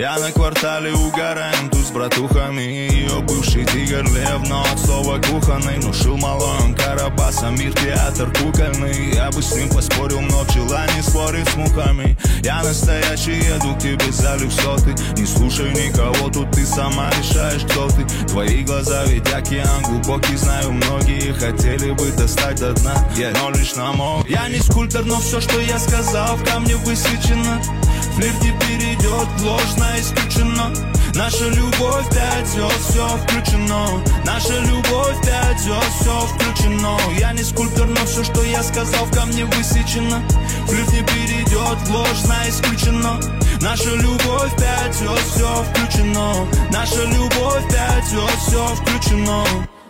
Я на квартале угораем тут с братухами. Ее бывший тигр лев, но от слова кухонный. Нушил малой он Карабаса, мир театр кукольный. Я бы с ним поспорил, но пчела не спорит с мухами. Я настоящий, еду к тебе за люксоты. Не слушай никого, тут ты сама решаешь, кто ты. Твои глаза ведь океан глубокий, знаю, многие хотели бы достать до дна, но лишь на мог. Я не скульптор, но все, что я сказал, в камне высечено. Флирт не перейдет, ложно исключено. Наша любовь 5 звезд, все включено. Наша любовь 5 звезд, все включено. Я не скульптор, но все, что я сказал, в камне высечено. Флирт не перейдет, ложно исключено. Наша любовь 5 звезд, все включено. Наша любовь 5 звезд, все включено.